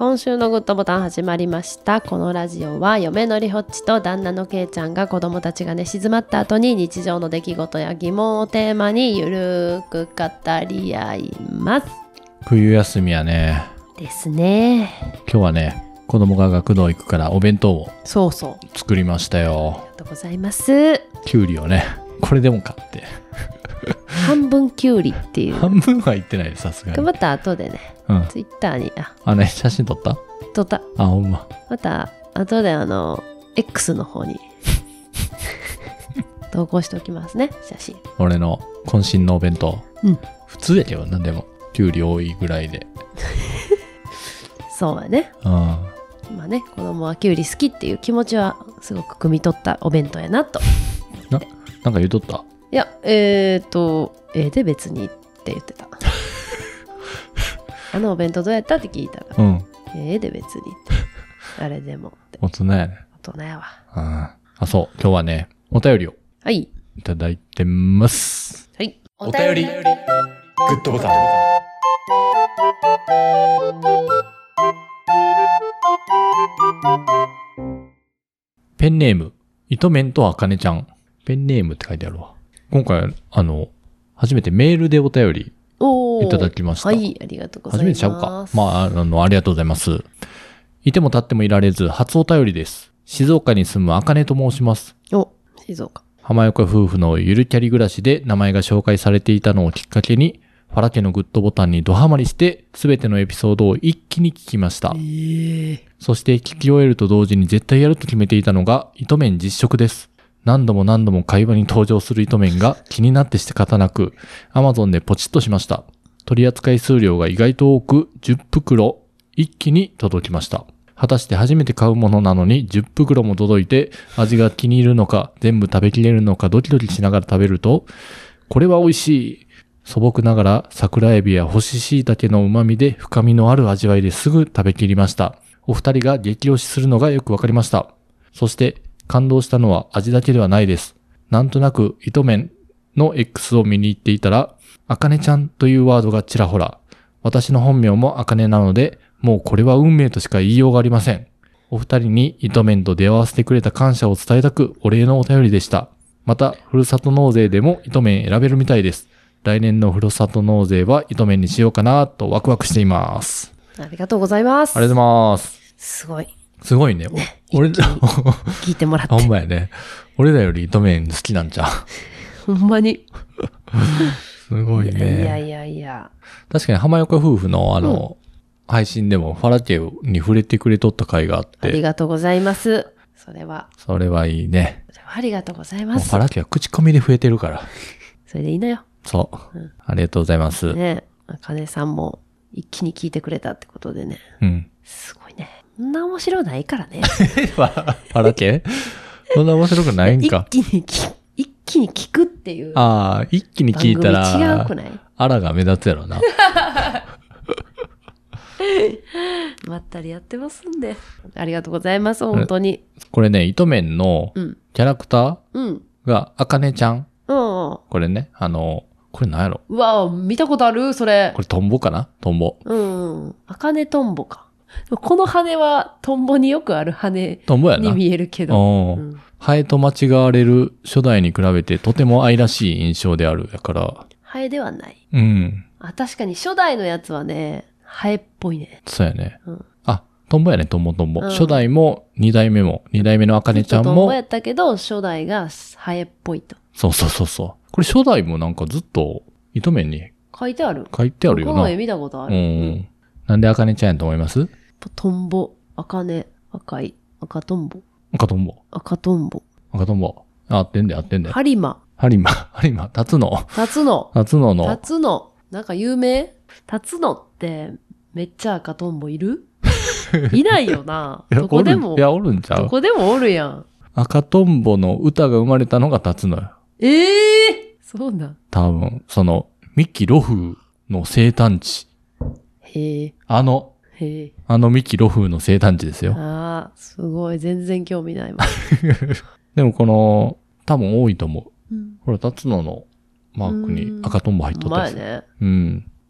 今週のグッドボタン始まりました。このラジオは嫁のりほっちと旦那のけいちゃんが子供たちが寝静まった後に日常の出来事や疑問をテーマにゆるーく語り合います。 冬休みやね。 ですね。 今日はね、子供が学童行くからお弁当をそうそう作りましたよ。 ありがとうございます。 きゅうりをね、これでもかって半分きゅうりっていう半分は言ってないで、さすがに。 また後でね、ツイッターにね、写真撮った？ 撮った。 ほんま。 また後でX の方に投稿しておきますね、写真。 俺の渾身のお弁当、普通やけど何でもきゅうり多いぐらいでそうやね。まあね、子供はきゅうり好きっていう気持ちはすごく汲み取ったお弁当やなとなんか言うとった？ いや、で別にって言ってたお弁当どうやったって聞いたら、で別にってあれでもって大人やね。 大人やわ。 そう、今日はね、お便りをいただいてます。 はい、 お便りグッドボタン。ペンネーム糸面とあかねちゃん。ペンネームって書いてあるわ。今回初めてメールでお便りいただきました。 はい、ありがとうございます。 初めてちゃうか。ありがとうございます。いても立ってもいられず初お便りです。静岡に住むあかねと申します。 静岡。 浜岡夫婦のゆるキャリ暮らしで名前が紹介されていたのをきっかけに、ファラ家のグッドボタンにドハマりして、すべてのエピソードを一気に聞きました。そして聞き終えると同時に絶対やると決めていたのが、糸面実食です。何度も会話に登場する糸面が気になって仕方なく、Amazon でポチッとしました。取扱数量が意外と多く、10袋一気に届きました。果たして初めて買うものなのに10袋も届いて、味が気に入るのか、全部食べきれるのかドキドキしながら食べると、これは美味しい。素朴ながら桜エビや干し椎茸の旨味で深みのある味わいですぐ食べきりました。お二人が激推しするのがよくわかりました。そして感動したのは味だけではないです。なんとなく糸面の X を見に行っていたら、あかねちゃんというワードがちらほら。私の本名もあかねなので、もうこれは運命としか言いようがありません。お二人に糸面と出会わせてくれた感謝を伝えたくお礼のお便りでした。また、ふるさと納税でも糸面選べるみたいです。来年のふるさと納税は糸面にしようかなとワクワクしています。 ありがとうございます。 ありがとうございます。 すごい。 すごいね。 俺ら聞いてもらって。 ほんまやね。俺らより糸面好きなんちゃう。ほんまに。 すごいね。 いや。 確かに浜岡夫婦の配信でもファラ家に触れてくれとった回があって。 ありがとうございます。それはいいね。 ありがとうございます。 ファラ家は口コミで増えてるから。 それでいいのよ。 そう。ありがとうございます。 ね、あかねさんも一気に聞いてくれたってことでね。すごいね。そんな面白ないからね。 ファラ家そんな面白くないんか。 一気に聞くっていう。 一気に聞いたら、 違うくない？ あらが目立つやろな。 まったりやってますんで。ありがとうございます、本当に。 これね、糸面のキャラクターがあかねちゃん。これね、これ何やろ？ うわ、見たことあるそれ。 これトンボかな？トンボ。 あかねトンボか。この羽はトンボによくある羽に見えるけど。 ハエと間違われる初代に比べてとても愛らしい印象であるやから。 ハエではない。確かに初代のやつはね、ハエっぽいね。 そうやね。トンボやね、トンボ。初代も二代目のあかねちゃんも。 トンボやったけど、初代がハエっぽいと。 そう。これ初代もなんかずっと糸面に書いてあるよな。 この絵見たことある。 なんであかねちゃんやと思います？ トンボ、あかね、赤い、赤トンボ。 赤トンボ。合ってんで。 ハリマ、 タツノの。 なんか有名？タツノってめっちゃ赤トンボいる？いないよな。どこでも。 おるんちゃう？ どこでもおるやん。 赤トンボの歌が生まれたのがタツノよ。 そうなん。 多分、ミキロフの生誕地。ミキロフの生誕地ですよ。 すごい。全然興味ないわ。 でも多分多いと思う。ほら、タツノのマークに赤トンボ入っとったやつ。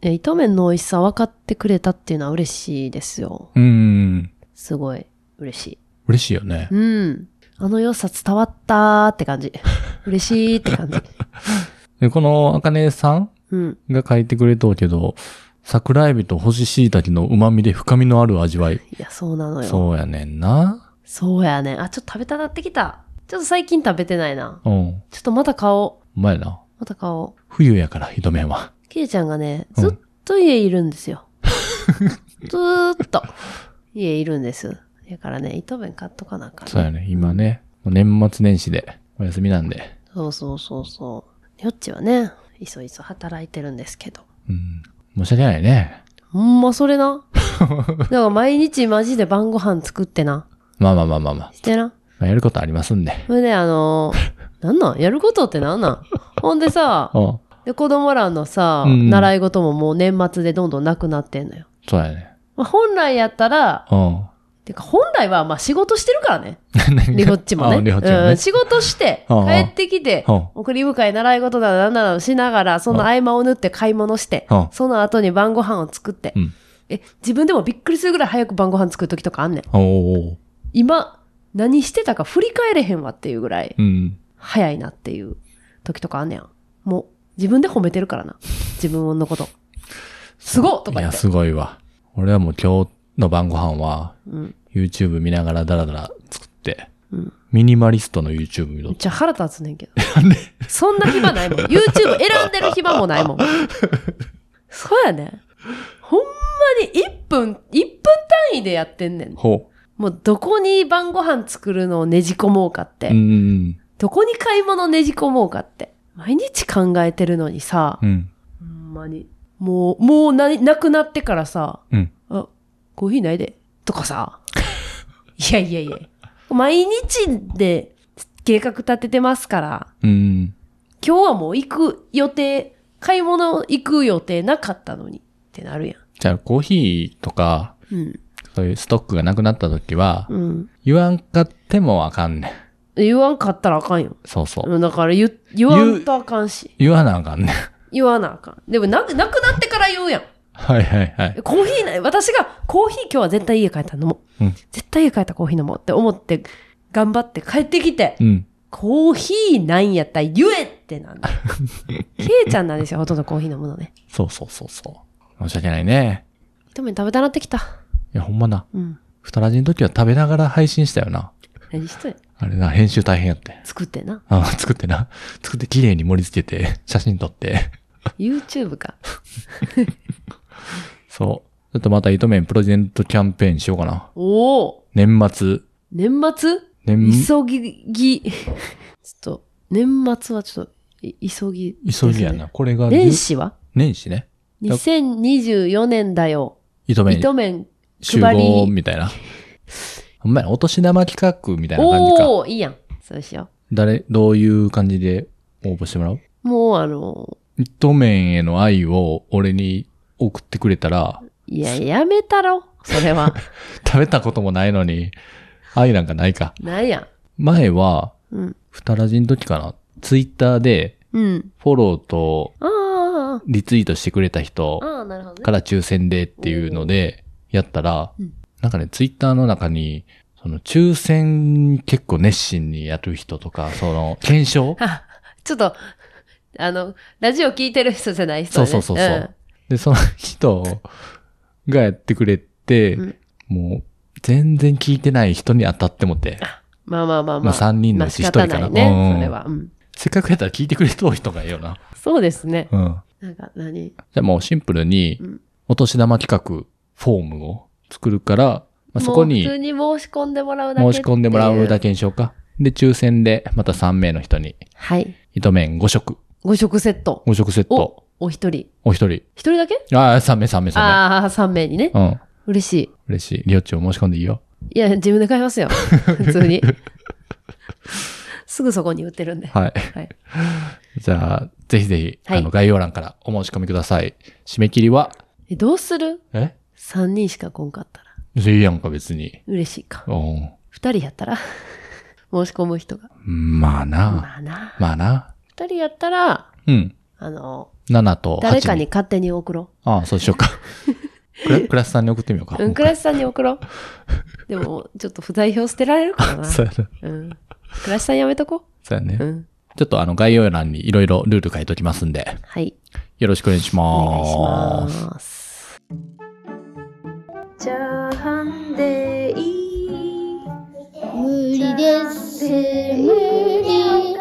糸麺の美味しさ分かってくれたっていうのは嬉しいですよ。すごい嬉しい。 嬉しいよね。 うん。あの良さ伝わったーって感じ。嬉しいって感じ。 でこのあかねさんが書いてくれとうけど、桜エビと干し椎茸の旨味で深みのある味わい。 いや、そうなのよ。 そうやねんな。 そうやねん。あ、ちょっと食べたなってきた。ちょっと最近食べてないな。 うん。 ちょっとまた買おう。 うまいな。 また買おう。 冬やから、糸麺は。 ケイちゃんがね、ずっと家いるんですよ。ずーっと家いるんです。だからね、糸麺買っとかなあかんね。 そうやね。今ね、年末年始でお休みなんで。 そうそうそうそう。よっちはね、いそいそ働いてるんですけど。 うん。申し訳ないね。 ほんまそれな。だから毎日マジで晩ご飯作ってな。 まあ。 してな。 まあ、やることありますんで。 それでなんなんやることってなんなんほんでさ、で子供らのさ、習い事ももう年末でどんどんなくなってんのよ。 そうやね。 まあ、本来やったら、てか本来はまあ仕事してるからね。リホッチもね。仕事して、帰ってきて、送り迎え習い事だなんだしながら、その合間を縫って買い物して、その後に晩ご飯を作って、自分でもびっくりするぐらい早く晩ご飯作る時とかあんねん。今、何してたか振り返れへんわっていうぐらい、早いなっていう時とかあんねん。もう、自分で褒めてるからな。自分のこと。すごっとか言って。いや、 すごいわ。俺はもう今日の晩ご飯は、YouTube 見ながらダラダラ作って、ミニマリストの YouTube 見ろ。 めっちゃ腹立つねんけど。そんな暇ないもん。YouTube 選んでる暇もないもん。そうやね。ほんまに1分単位でやってんねん。もうどこに晩ご飯作るのをねじ込もうかって。どこに買い物ねじ込もうかって。毎日考えてるのにさ、ほんまに。もうなくなってからさ、あ、コーヒーないで。とかさ。いや。毎日で計画立ててますから。今日はもう買い物行く予定なかったのにってなるやん。 じゃあコーヒーとか、そういうストックがなくなった時は、言わんかってもあかんねん。 言わんかったらあかんよ。 そうそう。 だから言わんとあかんし。 言わなあかんねん。 言わなあかん。でもなくなってから言うやん。 はい。 コーヒーない。私がコーヒー今日は絶対家帰ったら飲もう。絶対家帰ったらコーヒー飲もうって思って頑張って帰ってきて、コーヒーないんやったら言えってなんだ。ケイちゃんなんですよ、ほとんどコーヒー飲むのね。 そう。申し訳ないね。 一麺食べたなってきた。 いや、ほんまな。ふたらじの時は食べながら配信したよな。 何しとんや。 あれな、編集大変やって。 作って綺麗に盛り付けて、写真撮って。 YouTube か。 そう。ちょっとまた糸麺プレゼントキャンペーンしようかな。年末急ぎ。ちょっと、年末はちょっと、急ぎやな。これが。 年始は年始ね。 2024年だよ。 糸麺集合みたいな。ほんまや、お年玉企画みたいな感じか。 いいやん。そうしよう。どういう感じで応募してもらう？ もう糸麺への愛を俺に送ってくれたら。 いや、やめたろ。それは。 食べたこともないのに、愛なんかないか。 ないやん。 前は、ふたらじの時かな。ツイッターで、フォローと、リツイートしてくれた人から抽選でっていうので、やったら、なんかね、ツイッターの中に、その抽選結構熱心にやる人とか、その、検証ちょっと、ラジオ聞いてる人じゃない人ね。 そう。で、その人がやってくれて、もう、全然聞いてない人に当たってもて。 まあ。 3人のうち1人かな。 仕方ないね、それは。 せっかくやったら聞いてくれとる人がいいよな。 そうですね。 なんかじゃあもうシンプルに、お年玉企画、フォームを作るから、そこに、 普通に申し込んでもらうだけ。 申し込んでもらうだけにしようか。で、抽選で、また3名の人に、糸麺5食。 5食セット。 5食セット。 お一人。 お一人。 一人だけ 3名。 3名にね。嬉しい。 嬉しい。リオッチを申し込んでいいよ。 いや、自分で買いますよ。普通に。すぐそこに売ってるんで。 はい。じゃあ、ぜひ、概要欄からお申し込みください。締め切りはどうする？3人しか来んかったら。 いいやんか、別に。 嬉しいか。2人やったら申し込む人が。 まあな。 2人やったら、 7と8 誰かに勝手に送ろああ、そうしようか。クラスさんに送ってみようか。 う。クラスさんに送ろう。でも、ちょっと不在票捨てられるからな。 そうやな。 クラスさんやめとこそうやね。 う。 ちょっと概要欄にいろいろルール書いときますんで、 はい。 よろしくお願いしおま願いします。チャーハンでいい。 無理です。無理。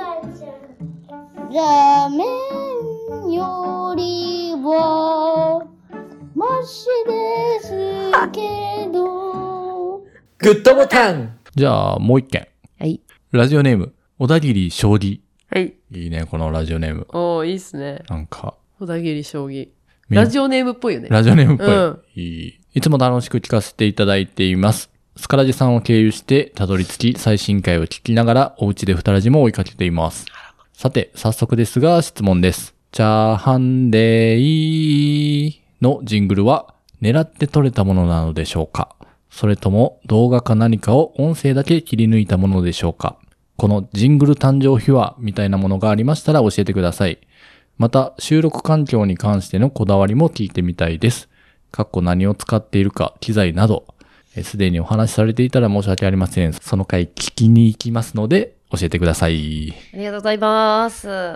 ラーメンよりはマシですけど。 グッドボタンじゃあ、もう一件。 はい。 ラジオネーム、小田切将棋。 はい。 いいね、このラジオネーム。 おー、いいっすね。 なんか、 小田切将棋。ラジオネームっぽいよね。 ラジオネームっぽい。 うんいい。いつも楽しく聞かせていただいています。スカラジさんを経由してたどり着き最新回を聞きながらお家でふたラジも追いかけています。さて、早速ですが質問です。チャーハンでいいのジングルは狙って撮れたものなのでしょうか？それとも動画か何かを音声だけ切り抜いたものでしょうか？このジングル誕生秘話みたいなものがありましたら教えてください。また、収録環境に関してのこだわりも聞いてみたいです。何を使っているか、機材など、すでにお話しされていたら申し訳ありません。その回聞きに行きますので、教えてください。 ありがとうございます。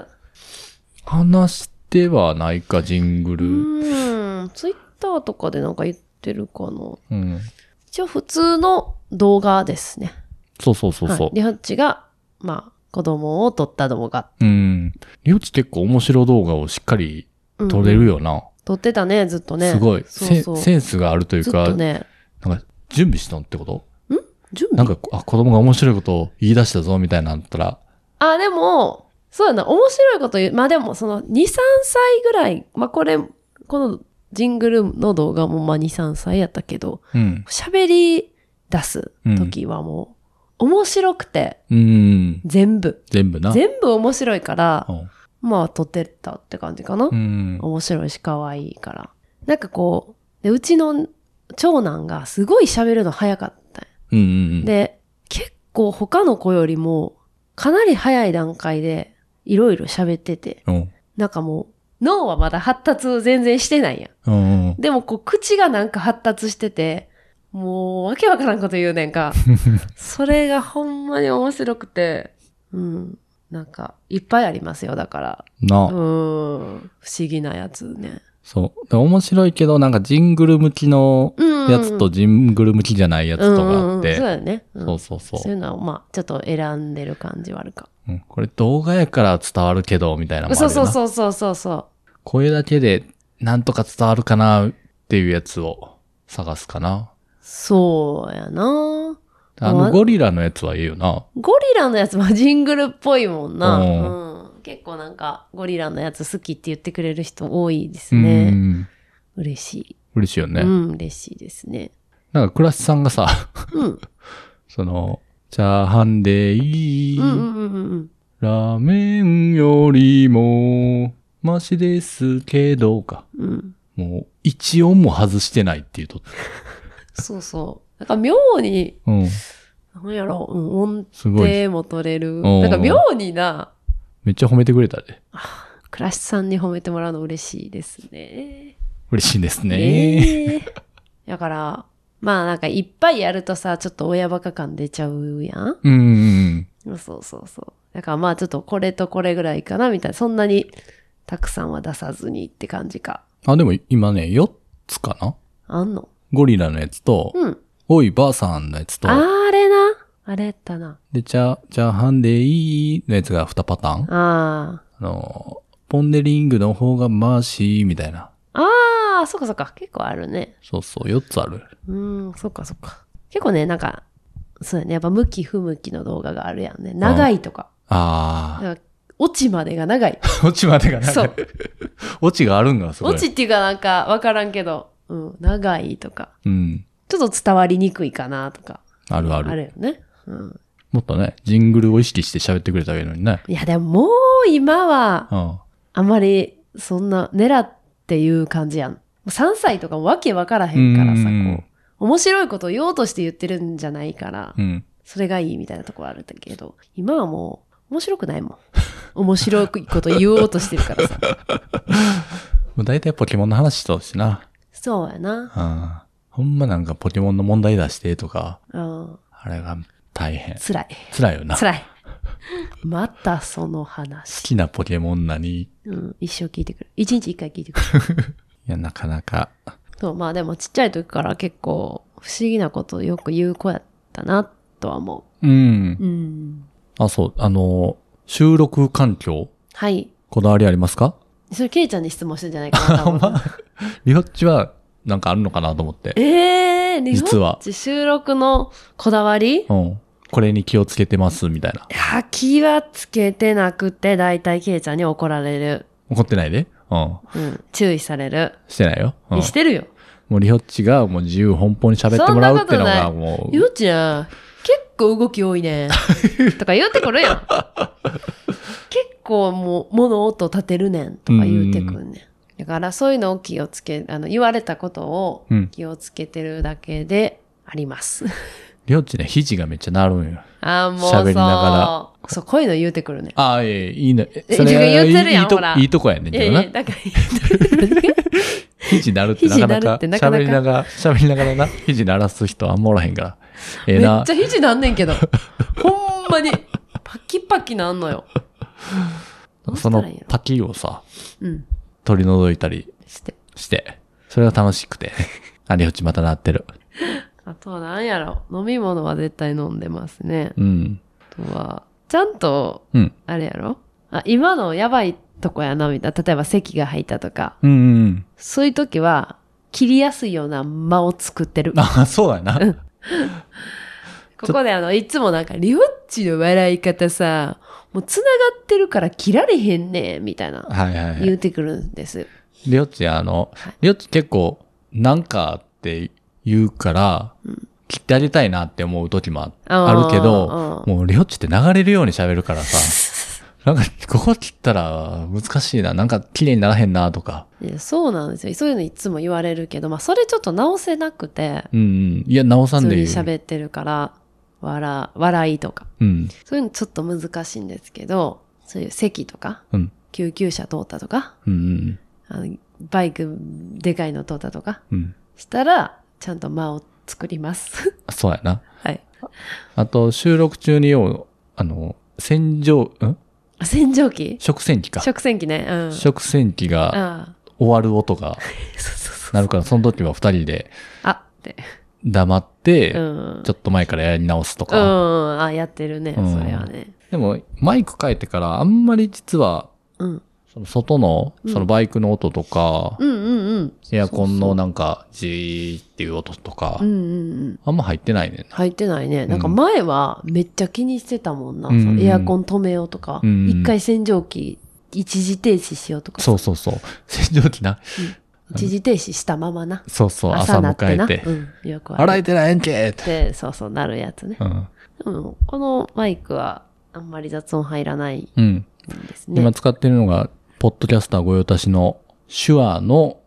話してはないか、ジングル。 ツイッターとかでなんか言ってるかな。 うん。 一応普通の動画ですね。 そうそうそうそう。 はい、リハッチが、まあ、子供を撮った動画。 リハッチ結構面白動画をしっかり撮れるよな。 撮ってたね、ずっとね。 すごい。 そうそうセンスがあるというか、 ずっとね、 なんか準備したのってこと？ 準備なんか、子供が面白いことを言い出したぞみたいなのだったら。 でも、そうやな、面白いこと言う。まあでも、その、2、3歳ぐらい、まあこのジングルの動画もまあ2、3歳やったけど、喋り出す時はもう、面白くて、全部な。全部面白いから、まあ撮ってたって感じかな。面白いし可愛いから。なんかこう、でうちの長男がすごい喋るの早かった。で、結構他の子よりも、かなり早い段階でいろいろ喋ってて、なんかもう、脳はまだ発達全然してないやん。でもこう、口がなんか発達してて、もうわけわからんこと言うねんか。それがほんまに面白くて、なんか、いっぱいありますよ、だから。不思議なやつね。 そう。面白いけど、なんかジングル向きのやつとジングル向きじゃないやつとかあって。 そうだよね。 そうそうそう。 そういうのは、まあ、ちょっと選んでる感じはあるか。 これ動画やから伝わるけど、みたいなのもあるよな。 そう。 声だけでなんとか伝わるかなっていうやつを探すかな。 そうやな。 ゴリラのやつはいいよな。 ゴリラのやつはジングルっぽいもんな。結構なんか、ゴリラのやつ好きって言ってくれる人多いですね。嬉しい。 嬉しいよね。 嬉しいですね。 なんか、クラスさんがさ、その、チャーハンでいい、ラーメンよりも、マシですけどか。もう、一音も外してないっていうと。 そうそう。なんか妙に、なんやろ、音程も取れる。なんか妙にな。 めっちゃ褒めてくれたで。 クラシさんに褒めてもらうの嬉しいですね。 嬉しいですね。 だから、まあなんかいっぱいやるとさ、ちょっと親バカ感出ちゃうやん。そう。だからまあちょっとこれとこれぐらいかなみたいな。そんなにたくさんは出さずにって感じか。 でも今ね、4つかな？ あんの？ ゴリラのやつと、おいばあさんのやつと、 あれな。あれやったな。 で、チャーハンでいいのやつが2パターン。ポンデリングの方がマーシーみたいな。 そっか。結構あるね。 そう、4つある。 そっか。結構ね、なんか、そうやね。やっぱ向き不向きの動画があるやんね。長いとか。オチまでが長い。 オチまでが長い。 そう。 オチがあるんがすごい。 オチっていうかなんかわからんけど、長いとか。 ちょっと伝わりにくいかなとか。 ある。 あるよね。 もっとね、ジングルを意識して喋ってくれたらいいのにね。 いや、でももう今は、あんまりそんな狙っていう感じやん。3歳とかわけわからへんからさ、こう、面白いことを言おうとして言ってるんじゃないから、それがいいみたいなところあるんだけど、今はもう面白くないもん。面白いこと言おうとしてるからさ。 もう大体ポケモンの話しとうしな。 そうやな。 うん。ほんまなんかポケモンの問題出してとか、 うん。 あれが大変。 辛い。 辛いよな。好辛い。またその話。 きなポケモン何？ うん。一生聞いてくる。一日一回聞いてくる。 いや、なかなか。 そう、まあでもちっちゃい時から結構不思議なことをよく言う子やったな、とは思うん。 う。うん。 あ、そう。収録環境、 はい。 こだわりありますか？ それケイちゃんに質問してんじゃないかな、多分。 リホッチはなんかあるのかなと思って。 リホ実はッチ収録のこだわり？ うん。これに気をつけてますみたいな。 いや、気はつけてなくて、だいたいケイちゃんに怒られる。 怒ってないで。うん。 うん。注意される。 してないよ。うん。 してるよ。 もうリホッチがもう自由奔放に喋ってもらうっていうのがもう。 リホッチや、結構動き多いね。とか言ってくるやん。結構もう物音立てるねんとか言ってくるねん。だからそういうのを気をつけ、言われたことを気をつけてるだけであります。 リホッチね、肘がめっちゃ鳴るんよ。 ああ、もう喋りながら。そう、こういうの言うてくるね。 ああ、いいね。 自分言ってるやんほらいいとこやねんけどな。 だから肘鳴るってなかなか、 肘鳴るってなかなか喋りながらな、肘鳴らす人あんまおらへんから。 めっちゃ肘なんねんけど。ほんまに、パキパキなんのよ。 そのパキをさ、 うん。 取り除いたりして。 それが楽しくて。あ、リホッチまた鳴ってる。 あとは何やろ。飲み物は絶対飲んでますね。 うん。 あとは、ちゃんと、 うん。 あれやろ。あ、今のやばいとこやな、みたいな。例えば咳が入ったとか。 うんうん。 そういう時は、切りやすいような間を作ってる。 あ、そうやな。 ここでいつもなんか、リホッチの笑い方さ、もう繋がってるから切られへんねん、みたいな。 はいはいはい。 言うてくるんです。 リホッチリホッチ結構、なんかって言うから、切ってあげたいなって思う時もあるけど、もうリホッチって流れるように喋るからさ、なんかここ切ったら難しいな、なんか綺麗にならへんなとか。 いや、そうなんですよ。そういうのいつも言われるけど、まあそれちょっと直せなくて、 うんうん。いや、直さんでいい。 普通に喋ってるから、笑いとか。 うん。 そういうのちょっと難しいんですけど、そういう席とか、 うん。 救急車通ったとか、 うんうん。 バイクでかいの通ったとか、 うん。 したら、ちゃんと間を作ります。 そうやな。 はい。 あと、収録中に洗浄機食洗機か。 食洗機ね。うん。 食洗機が終わる音がなるから、その時は二人で、 って。 黙って、 うん。 ちょっと前からやり直すとか。 うん。やってるね。それはね。 でも、マイク変えてからあんまり実は、 うん。 その外の、そのバイクの音とか、 うん。 エアコンのなんか、ジーっていう音とか、 うん。 あんま入ってないねんな。 入ってないね。なんか前はめっちゃ気にしてたもんな。 うんそのエアコン止めようとか、一回洗浄機一時停止しようとか。 そう。洗浄機な。 一時停止したままな。 そう、朝迎えて。 うん。よく洗えてないんけって。 そう、なるやつね。 うん。 でもこのマイクはあんまり雑音入らないうん。 んですね。 今使ってるのが、ポッドキャスター御用達の手話の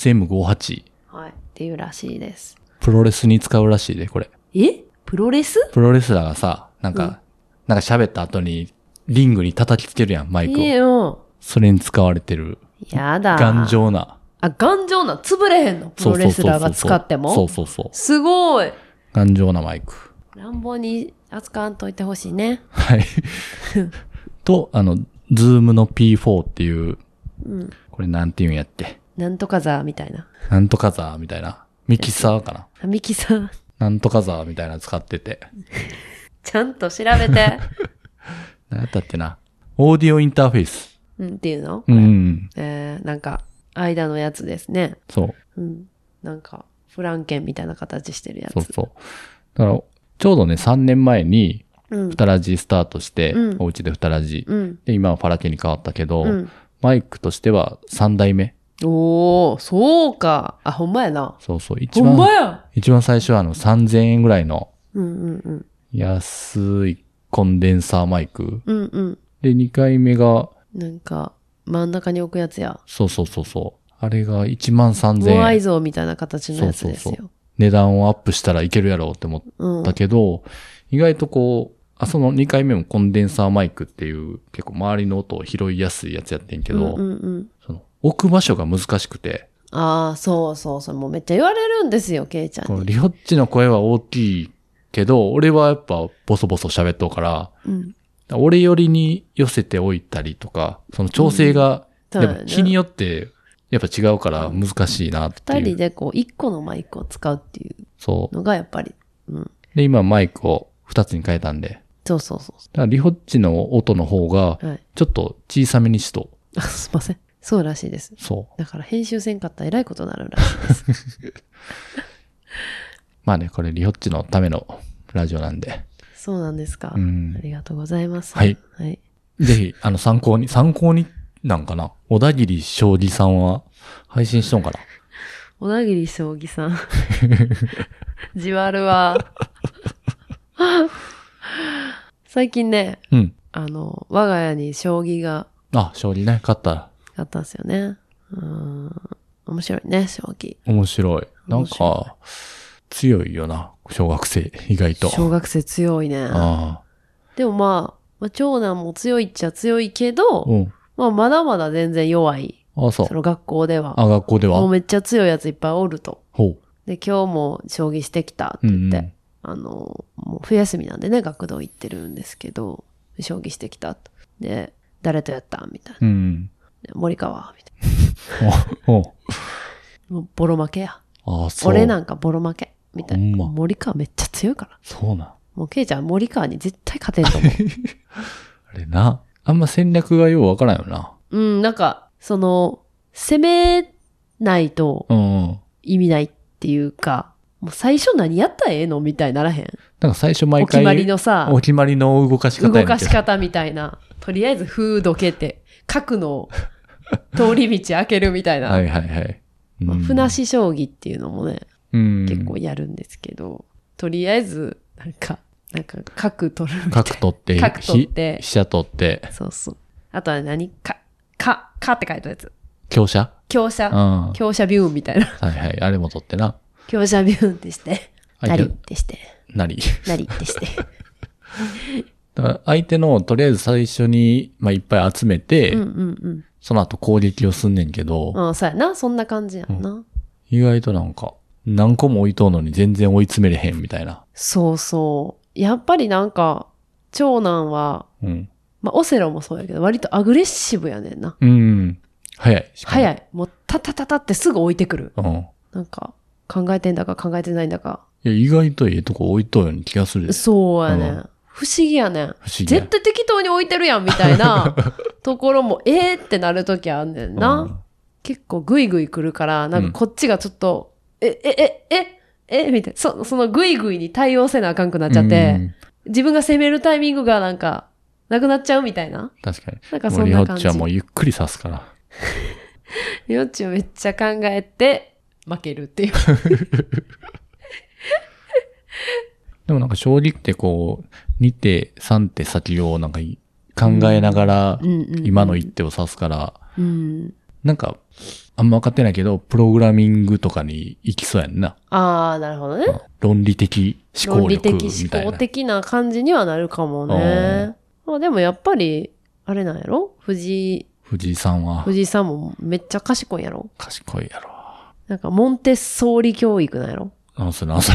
SM58。 はい。っていうらしいです。 プロレスに使うらしいで、これ。 プロレス？ プロレスラーがさ、なんか喋った後に、リングに叩きつけるやん、マイクを。それに使われてる。 やだ。 頑丈な。 頑丈な。潰れへんの？プロレスラーが使っても？ そう。 すごい。 頑丈なマイク。 乱暴に扱わんといてほしいね。 はい。と、ズームの P4 っていう、これなんて言うんやって。 なんとかザーみたいな。 なんとかザーみたいな。ミキサーかな。 ミキサー。 なんとかザーみたいなの使ってて。 ちゃんと調べて。 何やったっけな。オーディオインターフェース。 っていうの？なんか、間のやつですね。 そう。 なんか、フランケンみたいな形してるやつ。 そう。だから、ちょうどね、3年前に、ふたらじスタートして、お家でふたらじ。で、今はファラケに変わったけど、マイクとしては3代目。 おー、そうか。ほんまやな。 そう。 ほんまや。 一番最初は3000円ぐらいの、安いコンデンサーマイク。で、2回目が、 なんか、真ん中に置くやつや。 そう。あれが13000円。 モアイ像みたいな形のやつですよ。 値段をアップしたらいけるやろうって思ったけど、意外とこう、 その2回目もコンデンサーマイクっていう結構周りの音を拾いやすいやつやってんけど、その置く場所が難しくて。 そうそうそう。もうめっちゃ言われるんですよ、ケイちゃんに。 このリホッチの声は大きいけど、俺はやっぱボソボソ喋っとうから、俺寄りに寄せておいたりとか、その調整が、でも日によってやっぱ違うから難しいなっていう。 二人でこう1個のマイクを使うっていうのがやっぱり。 で、今マイクを2つに変えたんで。 そうそうそう。 だからリホッチの音の方が、ちょっと小さめにしと。 すいません。そうらしいです。 そう。 だから編集せんかったら偉いことになるらしいです。 まあね、これリホッチのためのラジオなんで。 そうなんですか。ありがとうございます。 はい。ぜひ、参考になんかな。小田切将棋さんは配信しとんかな。 小田切将棋さん。じわるわ。最近ね、我が家に将棋が。 将棋ね、勝ったんですよね。面白いね、将棋。 面白い。なんか、強いよな、小学生、意外と。 小学生強いね。でもまあ、長男も強いっちゃ強いけど、まだまだ全然弱い。その学校では。 学校では。 もうめっちゃ強いやついっぱいおると。 ほう。 で、今日も将棋してきたって言って、もう冬休みなんでね、学童行ってるんですけど、将棋してきたと。で、誰とやったみたいな。森川みたいな。もうボロ負けや。俺なんかボロ負け。みたいな。森川めっちゃ強いから。 そうなん。 もうケイちゃん森川に絶対勝てんと思う。 あれな。あんま戦略がようわからんよな。 なんか、攻めないと意味ないっていうか、もう最初何やったらええのみたいにならへん。 なんか最初毎回。 お決まりのさ。 お決まりの動かし方動かし方みたいな。とりあえず歩どけて、角の通り道開けるみたいな。 はいはいはい。 ふなし将棋っていうのもね、結構やるんですけど、とりあえず、なんか角取るみたいな。 角取って、飛車取って。 そうそう。あとは何かって書いたやつ。 強者強者ビューンみたいな。 はいはい。あれも取ってな。 強者ビューンってして、なりってして。 なりってして。 だから相手のとりあえず最初に、いっぱい集めて、その後攻撃をすんねんけど。 そうやな。そんな感じやんな。 意外となんか、何個も置いとうのに全然追い詰めれへんみたいな。 そうそう。やっぱりなんか、長男は、オセロもそうやけど、割とアグレッシブやねんな。 早い。 早い。もう、タってすぐ置いてくる。なんか、考えてんだか考えてないんだか。 いや、意外といいとこ置いとうように気がする。 そうやね。不思議やねん。絶対適当に置いてるやんみたいなところも、ってなるときあんねんな。結構グイグイ来るから、なんかこっちがちょっと、みたいな。そのグイグイに対応せなあかんくなっちゃって、自分が攻めるタイミングがなんか、なくなっちゃうみたいな。 確かに。 なんかそんな感じ。 リホッチはもうゆっくり指すから。 リホッチをめっちゃ考えて、負けるっていう。 でもなんか将棋ってこう、2手、3手先をなんか考えながら、今の一手を指すから、なんか、あんま分かってないけど、プログラミングとかに行きそうやんな。 なるほどね。 論理的思考力みたいな。 論理的思考的な感じにはなるかもね。でもやっぱり、あれなんやろ？藤井さんもめっちゃ賢いやろ？ 賢いやろ。 なんか、モンテッソーリ教育なんやろ？ それ。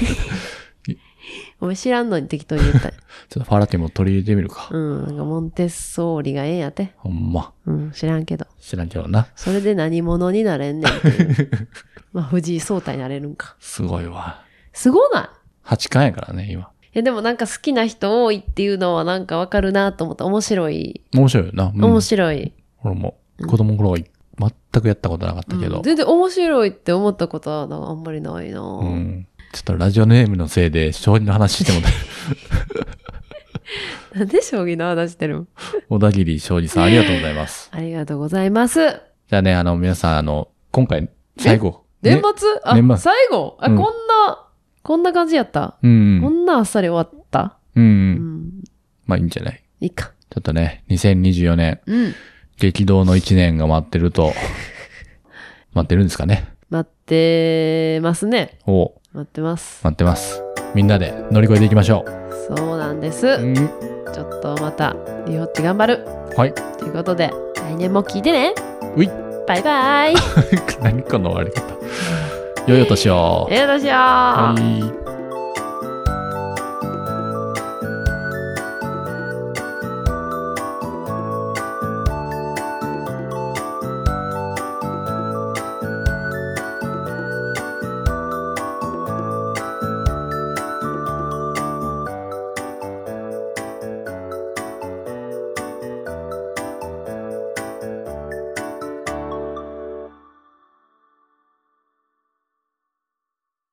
お前知らんのに適当に言ったよ。 ちょっとファラティも取り入れてみるか。 なんかモンテッソーリがええんやて。 ほんま。 知らんけどな。 それで何者になれんねんっていう。藤井聡太になれるんか。 すごいわ。 すごない ？8冠やからね、今。 でもなんか好きな人多いっていうのはなんかわかるなと思った。面白いよな。面白い。 俺も子供の頃は全くやったことなかったけど。 全然面白いって思ったことはあんまりないな。 ちょっとラジオネームのせいで将棋の話してもなんで将棋の話してるの？ 小田切将棋さんありがとうございます。 ありがとうございます。 じゃあね、皆さん今回最後。 年末？ 年末。 最後？こんな感じやった。こんなあっさり終わった。まあいいんじゃない？ いいか。 ちょっとね、2024年、激動の1年が待ってるんですかね。 待ってますね。待ってます。 みんなで乗り越えていきましょう。 そうなんです、 うん。 ちょっとまたリホッチ頑張るはい。 ということで来年も聞いてね。 うい。 バイバイ。 何この終わり方。良いお年を。 よろしく。 はい。